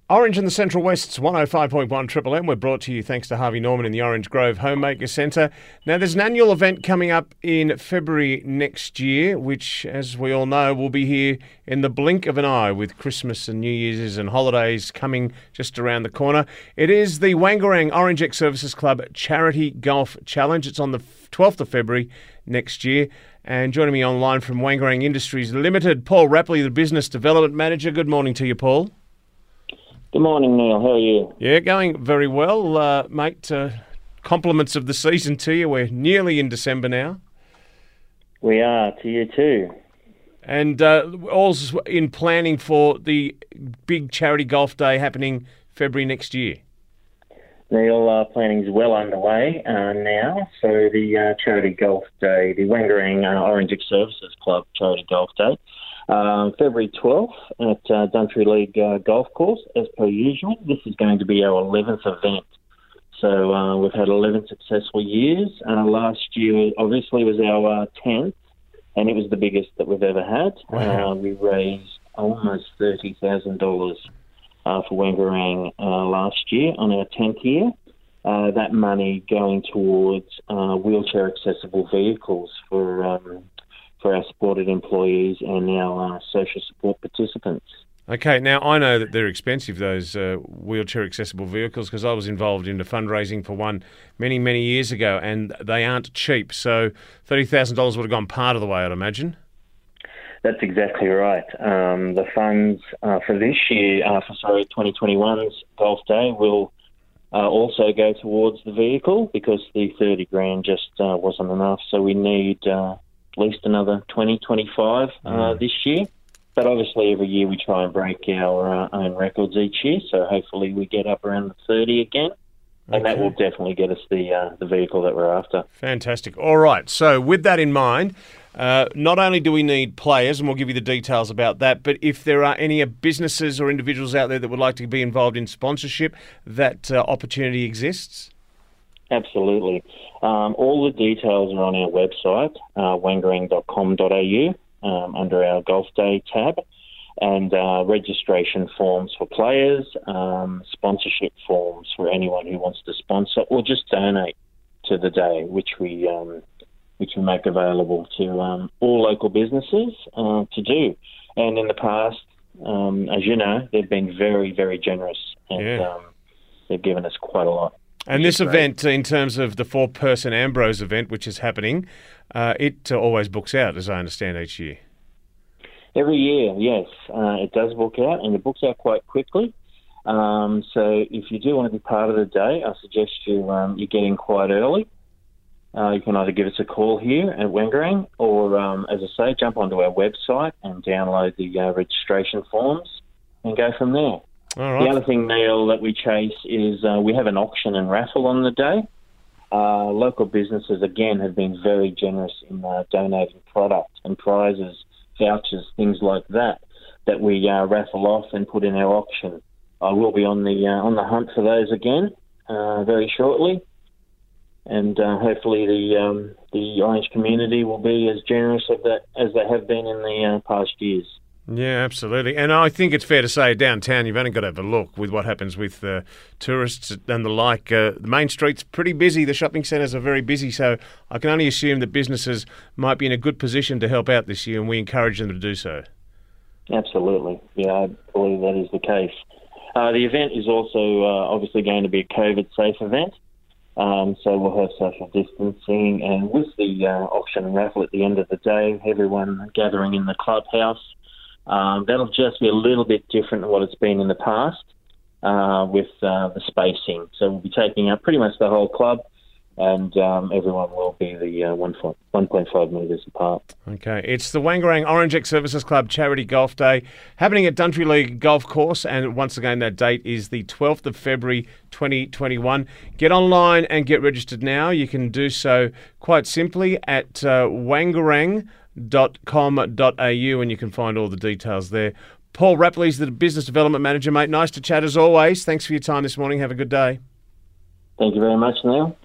Orange in the Central West's 105.1 Triple M. We're brought to you thanks to Harvey Norman in the Orange Grove Homemaker Centre. Now, there's an annual event coming up in February next year, which, as we all know, will be here in the blink of an eye with Christmas and New Year's and holidays coming just around the corner. It is the Wangarang Orange X Services Club Charity Golf Challenge. It's on the 12th of February next year. And joining me online from Wangarang Industries Limited, Paul Rapley, the Business Development Manager. Good morning to you, Paul. Good morning, Neil. How are you? Yeah, going very well, mate. Compliments of the season to you. We're nearly in December now. We are, to you too. And all's in planning for the big charity golf day happening February next year. Neil, planning is well underway now. So the charity golf day, the Wangarang Orange X Services Club charity golf day, February 12th at Duntry League Golf Course, as per usual. This is going to be our 11th event. So we've had 11 successful years. Last year, obviously, was our 10th, and it was the biggest that we've ever had. Wow. We raised almost $30,000 for Wangarang last year on our 10th year. That money going towards wheelchair-accessible vehicles for our supported employees and our social support participants. Okay, now I know that they're expensive, those wheelchair-accessible vehicles, because I was involved in the fundraising for one many, many years ago, and they aren't cheap. So $30,000 would have gone part of the way, I'd imagine. That's exactly right. The funds for this year, 2021's Golf Day, will also go towards the vehicle because the 30 grand just wasn't enough. So we need at least another 25 this year. But obviously every year we try and break our own records each year. So hopefully we get up around the 30 again. And that will definitely get us the vehicle that we're after. Fantastic. All right. So with that in mind, not only do we need players, and we'll give you the details about that, but if there are any businesses or individuals out there that would like to be involved in sponsorship, that opportunity exists? Absolutely. All the details are on our website, wangarang.com.au, under our Golf Day tab, and registration forms for players, sponsorship forms for anyone who wants to sponsor or just donate to the day, which we make available to all local businesses to do. And in the past, as you know, they've been very, very generous, and they've given us quite a lot. And this event, in terms of the four-person Ambrose event, which is happening, it always books out, as I understand, each year. Every year, yes. It does book out, and it books out quite quickly. So if you do want to be part of the day, I suggest you get in quite early. You can either give us a call here at Wangarang or, as I say, jump onto our website and download the registration forms and go from there. All right. The other thing, Neil, that we chase is we have an auction and raffle on the day. Local businesses, again, have been very generous in donating product and prizes, vouchers, things like that we raffle off and put in our auction. I will be on the hunt for those again very shortly, and hopefully the Orange community will be as generous of that as they have been in the past years. Yeah, absolutely. And I think it's fair to say downtown you've only got to have a look with what happens with tourists and the like. The main street's pretty busy. The shopping centres are very busy. So I can only assume that businesses might be in a good position to help out this year, and we encourage them to do so. Absolutely. Yeah, I believe that is the case. The event is also obviously going to be a COVID-safe event. So we'll have social distancing, and with the auction and raffle at the end of the day, everyone gathering in the clubhouse. That'll just be a little bit different than what it's been in the past with the spacing. So we'll be taking up pretty much the whole club, and everyone will be the 1.5 metres apart. Okay, it's the Wangarang Orange X Services Club Charity Golf Day happening at Duntry League Golf Course, and once again that date is the 12th of February 2021. Get online and get registered now. You can do so quite simply at wangarang.com.au, and you can find all the details there. Paul Rapley's the Business Development Manager, mate. Nice to chat as always. Thanks for your time this morning. Have a good day. Thank you very much, Neil.